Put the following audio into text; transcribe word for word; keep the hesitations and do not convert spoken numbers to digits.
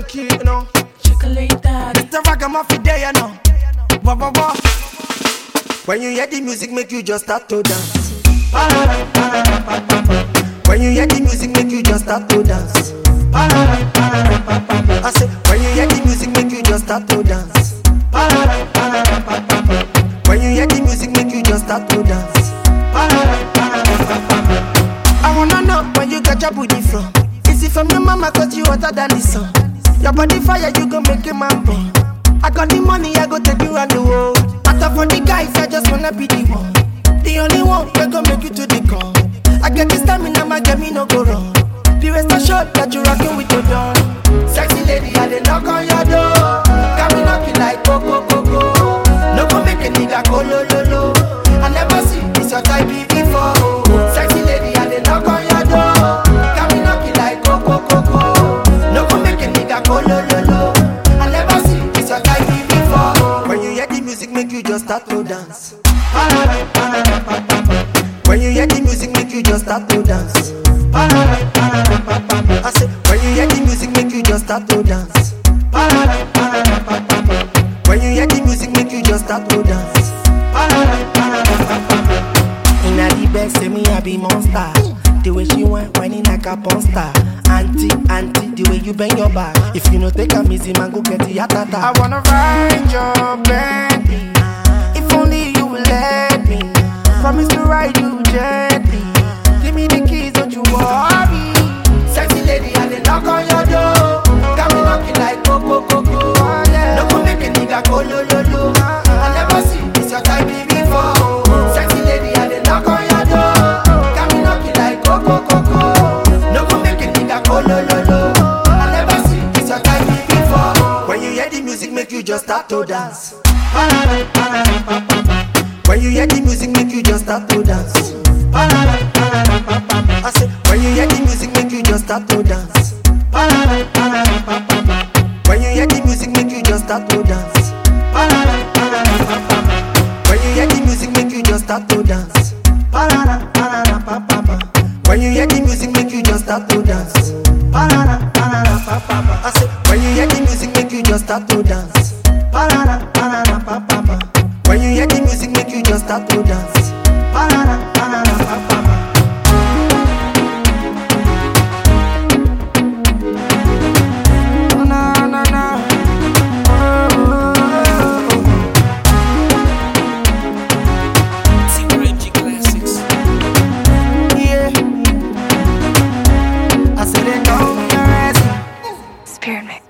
key, you know. Chocolate daddy. It's the ragamuffin day, you know. Wah, wah, wah. When you hear the music, make you just start to dance. When you hear the music, make you just start to dance. I say, when you hear the music, make you just start to dance. When you hear the music, make you just start to dance. I wanna know where you got your booty from. Is it from your mama cause you hotter than the sun? Your body fire, you gon' make a man burn. I got the money, I go take you around the world. Matter for the guys, I just wanna be the one. The only one we gon' make you to the core. I get this stamina, my get me no go wrong. The rest assured that you rockin' with your dawn. Sexy lady, I dey knock on your door. Got me knocking like coco coco. No go make a nigga go lo lo lo. I never see this your type before. Sexy lady, I dey knock on your door. Got me knocking like coco coco. No go make a nigga go lo lo lo. I never see this your type before. When you hear the music, make you just start to dance. When you hear the music, make you just start to dance. I say, when you hear the music, make you just start to dance. When you hear the music, make you just start to dance. Inna the bed, say me I be monster. The way she want, whining like a porn star. Auntie, auntie, the way you bend your back. If you no take a easy, man, go get the heart attack. I wanna ride your Bentley. If only you will let me. Promise to ride you gently. Give me the keys, don't you worry. Sexy lady, I dey knock on your door. Got me knocking like coco coco. No go make a nigga go lo lo lo. I never see this your type before. Sexy lady, I dey knock on your door. Got me knocking like coco coco. No go make a nigga go lo lo lo. I never see this your type before. When you hear the music, make you just start to dance. When you hear the music, make you just start to dance. I say, when you hear the music, make you just start to dance. When you hear the music, make you just start to dance. When you hear the music, make you just start to dance. When you hear the music, make you just start to dance. I say, when you hear the music, make you just start to dance. When you hear the music, make you just start to dance. Na, na, na. Oh, Classics. yeah. I said it don't be a Spirit Mix.